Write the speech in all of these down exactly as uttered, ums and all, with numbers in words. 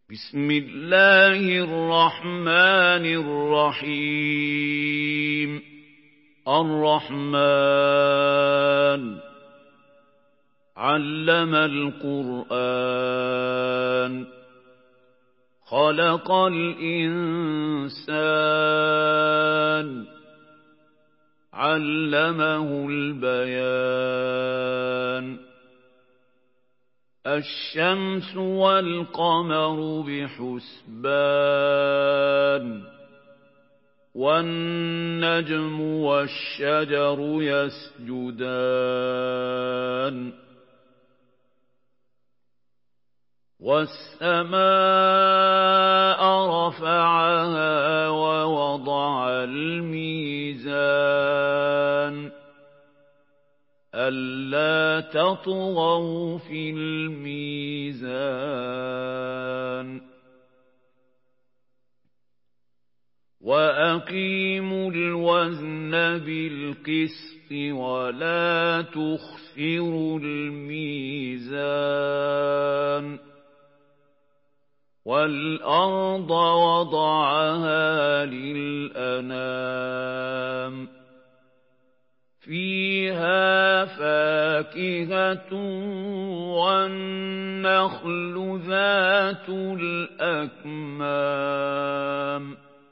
بسم الله الرحمن الرحيم الرحمن علم القرآن خلق الإنسان علمه البيان الشمس والقمر بحسبان والنجم والشجر يسجدان والسماء رفعها ووضع الميزان ألا تطغوا في الميزان وأقيموا الوزن بالقسط ولا تخسروا الميزان والأرض وضعها للأنام فيها فاكهة والنخل ذات الأكمام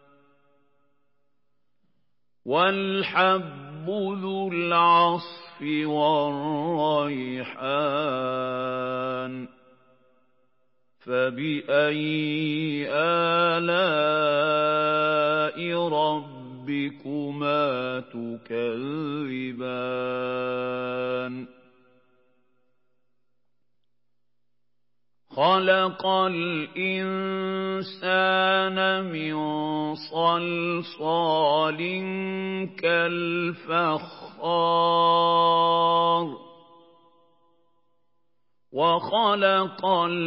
والحب ذو العصف والريحان فبأي آلاء ربكما تكذبان خلق الإنسان من صلصال كالفخار وخلق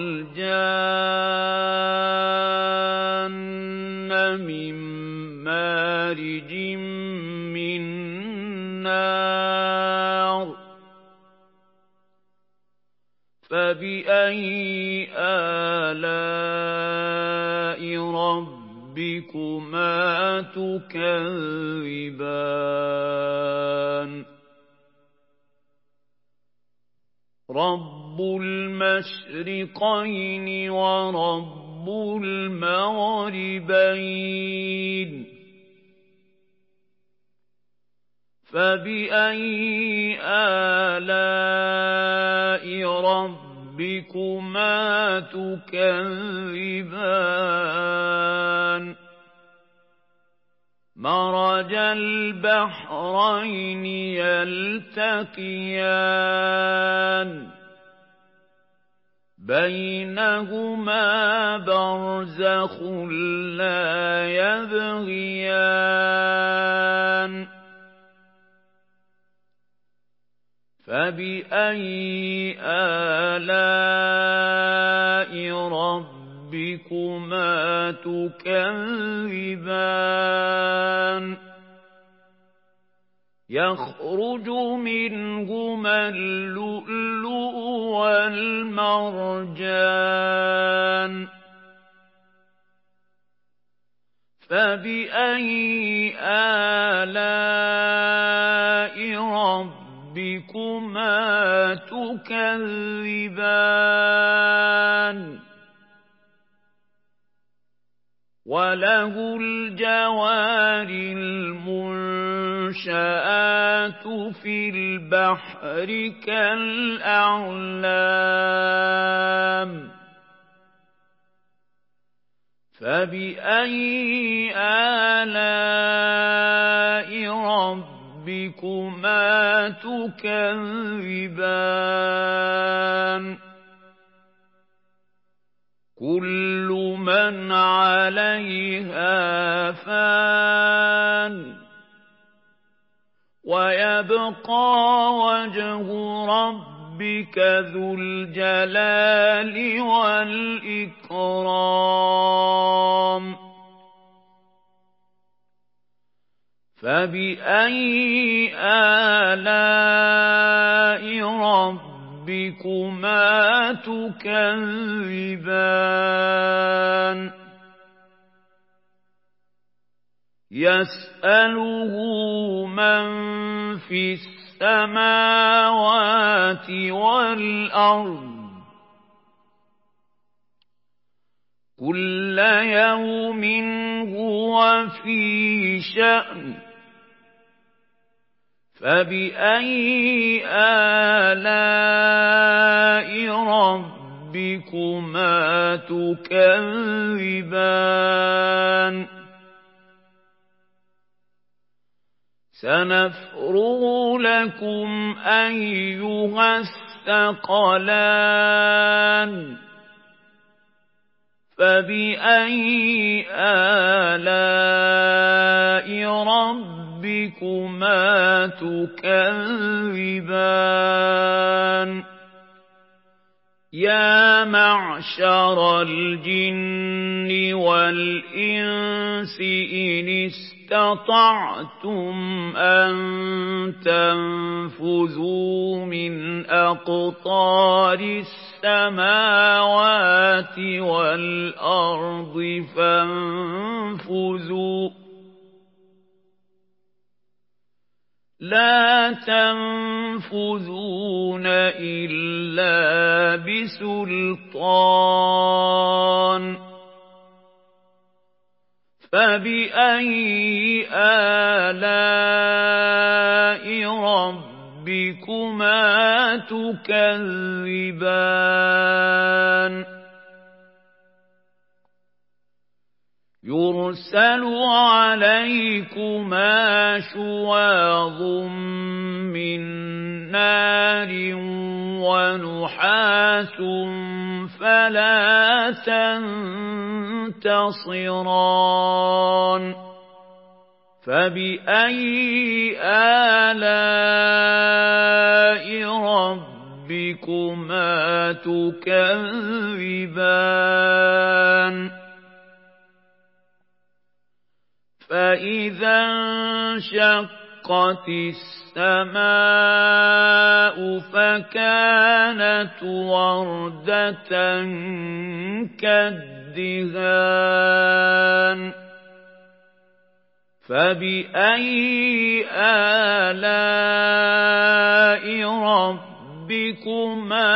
الجان من مارج من نار فبأي آلاء ربكما تكذبان رب المشرقين ورب المغربين فبأي آلاء ربكما تكذبان مرج البحرين يلتقيان بينهما برزخ لا يبغيان فبأي آلاء ربكما تكذبان يخرج منهما اللؤلؤ والمرجان فبأي آلاء ربكما تكذبان وله الجوار المنشآت في البحر كالأعلام فبأي آلاء ربكما تكذبان كل من عليها فان ويبقى وجه ربك ذو الجلال والإكرام فبأي آلاء ربكما ربكما تكذبان يَسْأَلُهُ مَن فِي السَّمَاوَاتِ وَالْأَرْضِ كُلَّ يَوْمٍ هُوَ فِي شَأْنٍ فَبِأَيِّ آلَاءِ رَبِّكُمَا تُكَذِّبَانِ سَنَفْرُغُ لَكُمْ أَيُّهَ الثَّقَلَانِ فَبِأَيِّ آلَاءِ رَبِّكُمَا تُكَذِّبَانِ يَا مَعْشَرَ الْجِنِّ وَالْإِنسِ إِنِ اسْتَطَعْتُمْ أَن تَنفُذُوا مِنْ أَقْطَارِ السَّمَاوَاتِ وَالْأَرْضِ فَانفُذُوا لَا تَنفُذُونَ إِلَّا بِسُلْطَانٍ فَبِأَيِّ آلَاءِ رَبِّكُمَا تُكَذِّبَانِ يُرْسَلُ عَلَيْكُمَا شُوَاظٌ مِّن نَّارٍ وَنُحَاسٌ فَلَا تَنتَصِرَانِ فَبِأَيِّ آلَاءِ رَبِّكُمَا تُكَذِّبَانِ فَإِذَا انشَقَّتِ السَّمَاءُ فَكَانَتْ وَرْدَةً كَالدِّهَانِ فَبِأَيِّ آلَاءِ رَبِّكُمَا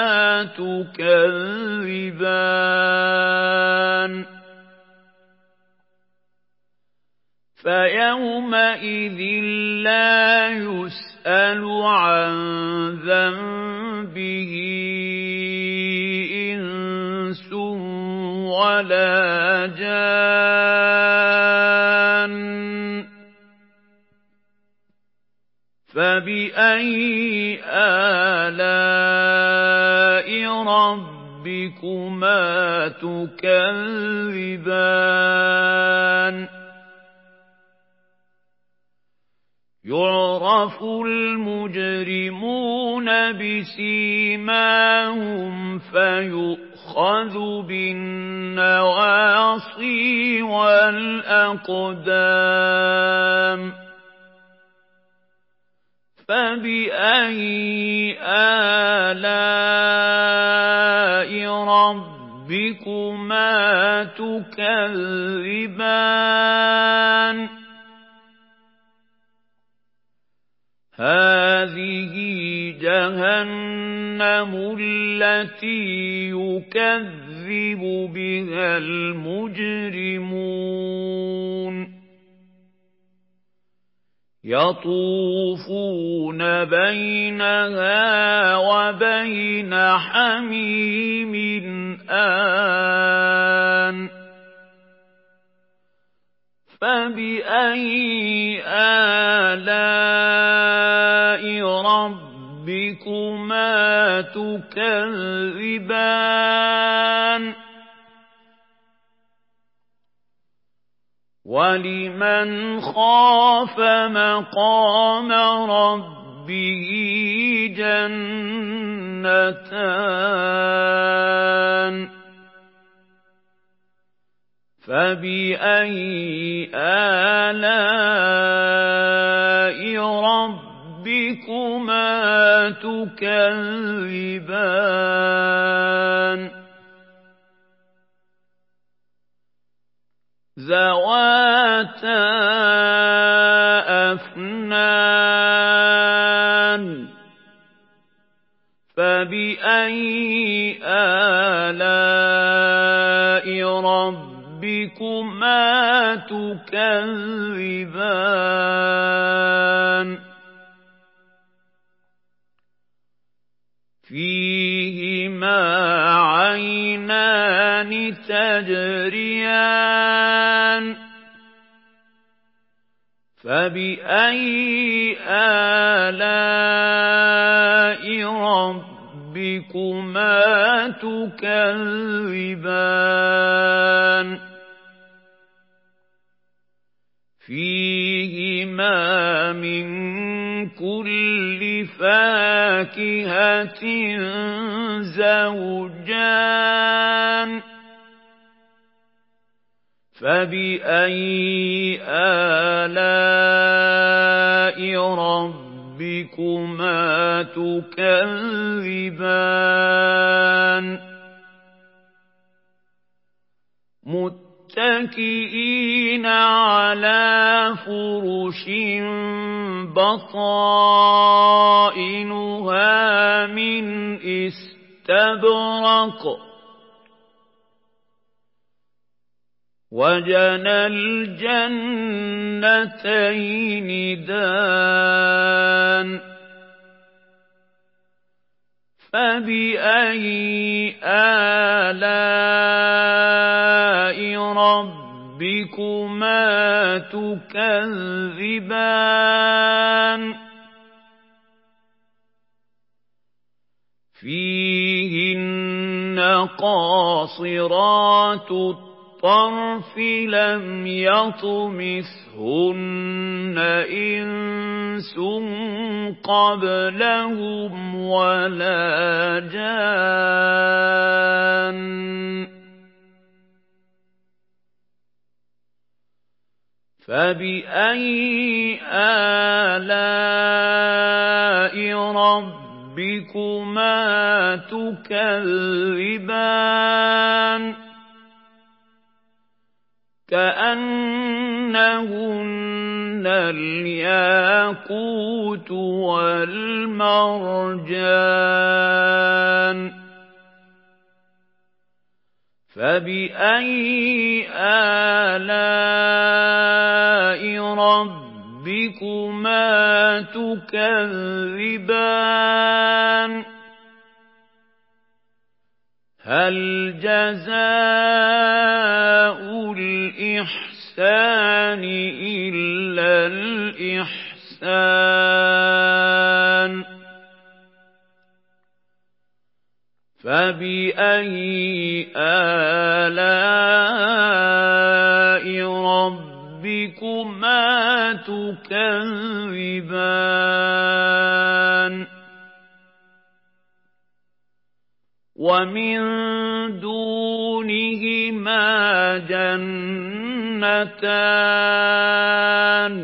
تُكَذِّبَانِ فَيَوْمَئِذٍ لَّا يُسْأَلُ عَن ذَنبِهِ إِنسٌ وَلَا جَانٌّ فَبِأَيِّ آلَاءِ رَبِّكُمَا تُكَذِّبَانِ يُعْرَفُ الْمُجْرِمُونَ بِسِيمَاهُمْ فَيُؤْخَذُ بِالنَّوَاصِي وَالْأَقْدَامِ فَبِأَيِّ آلَاءِ رَبِّكُمَا تُكَذِّبَانِ هَٰذِهِ جَهَنَّمُ الَّتِي يُكَذِّبُ بِهَا الْمُجْرِمُونَ يَطُوفُونَ بَيْنَهَا وَبَيْنَ حَمِيمٍ آنٍ فَبِأَيِّ آلَاءِ رَبِّكُمَا تُكَذِّبَانِ وَلِمَنْ خَافَ مَقَامَ رَبِّهِ جَنَّتَانِ فَبِأَيِّ آلَاءِ رَبِّكُمَا تُكَذِّبَانِ ذَوَاتَا فَبِأَيِّ آلَاءِ رَبِّكُمَا تُكَذِّبَانِ فِيهِمَا عَيْنَانِ تَجْرِيَانِ فَبِأَيِّ آلَاءِ رَبِّكُمَا تُكَذِّبَانِ فِيهِمَا مِن كُلِّ فَاكِهَةٍ زَوْجَانِ فَبِأَيِّ آلَاءِ رَبِّكُمَا تُكَذِّبَانِ مُتَّكِئِينَ عَلَىٰ فُرُشٍ بَطَائِنُهَا مِنْ إِسْتَبْرَقٍ وَجَنَى الْجَنَّتَيْنِ دَانٍ فَبِأَيِّ آلَاءِ رَبِّكُمَا تُكَذِّبَانِ فِيهِنَّ قَاصِرَاتُ الطَّرْفِ لَمْ يَطْمِثْهُنَّ إِنسٌ قَبْلَهُمْ وَلَا جَانٌّ فَبِأَيِّ آلَاءِ رَبِّكُمَا تُكَذِّبَانِ كَأَنَّهُنَّ الْيَاقُوتُ وَالْمَرْجَانُ فَبِأَيِّ آلَاءِ رَبِّكُمَا تُكَذِّبَانِ هَلْ جَزَاءُ الْإِحْسَانِ إِلَّا الْإِحْسَانُ فَبِأَيِّ آلَاءِ رَبِّكُمَا تُكَذِّبَانِ وَمِن دُونِهِمَا جَنَّتَانِ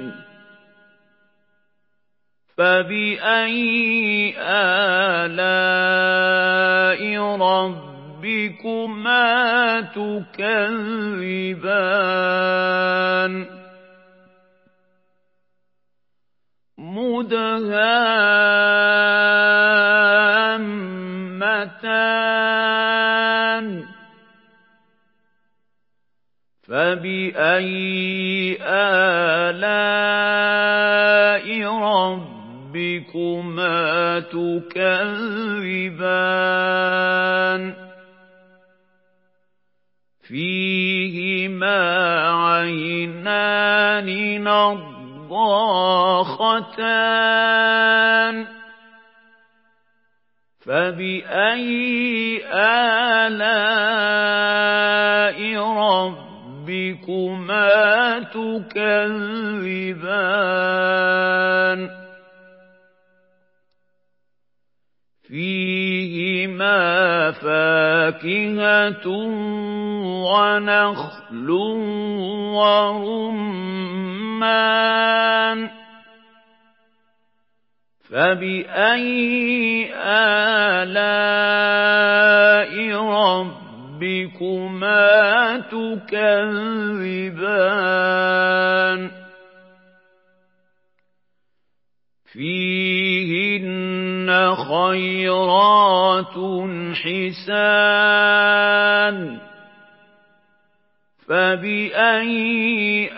فَبِأَيِّ آلَاءِ رَبِّكُمَا تُكَذِّبَانِ مُدْهَامَّتَانِ فَبِأَيِّ آلَاءِ رَبِّكُمَا تُكَذِّبَانِ فِيهِمَا عَيْنَانِ نَضَّاخَتَانِ فَبِأَيِّ آلَاءِ رَبِّكُمَا تُكَذِّبَانِ فِيهِمَا فَاكِهَةٌ وَنَخْلٌ وَرُمَّانٌ فَبِأَيِّ آلَاءِ رَبِّكُمَا تُكَذِّبَانِ فِيهِنَّ خيرات حسان فبأي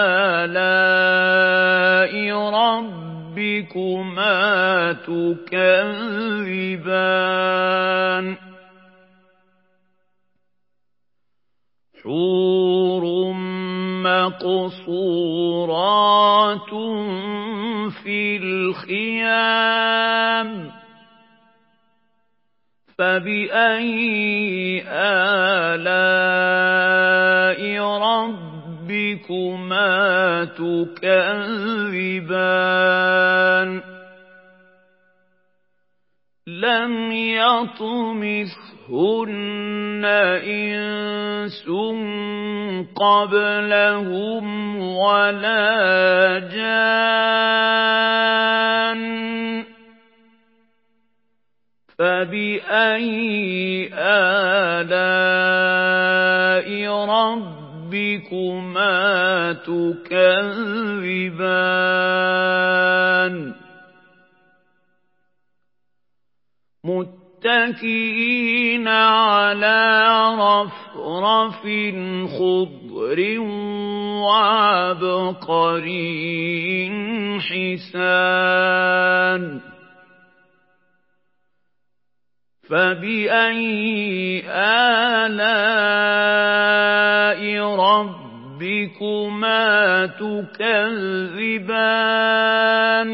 آلاء ربكما تكذبان حور مقصورات في الخيام فبأي آلاء ربكما تكذبان لم يطمثهن إنس قبلهم ولا جان فبأي آلاء ربكما تكذبان متكئين على رفرف خضر وعبقري حسان فبأي آلاء ربكما تكذبان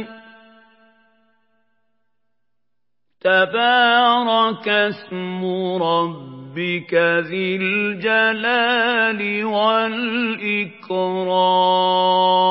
تبارك اسم ربك ذي الجلال والإكرام